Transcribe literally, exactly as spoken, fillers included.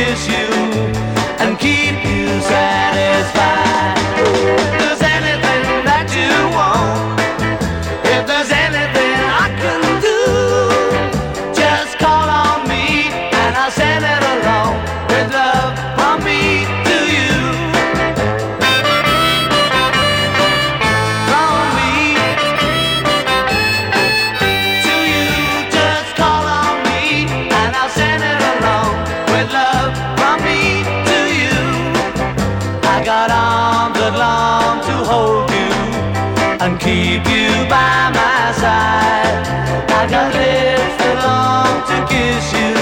kiss you and keep you satisfied. If there's anything that you want, if there's anything I can do, just call on me and I'll send it along with love from me to you. From me to you, just call on me and I'll send it along with love from me to you. I got arms that long to hold you and keep you by my side. I got lips that long to kiss you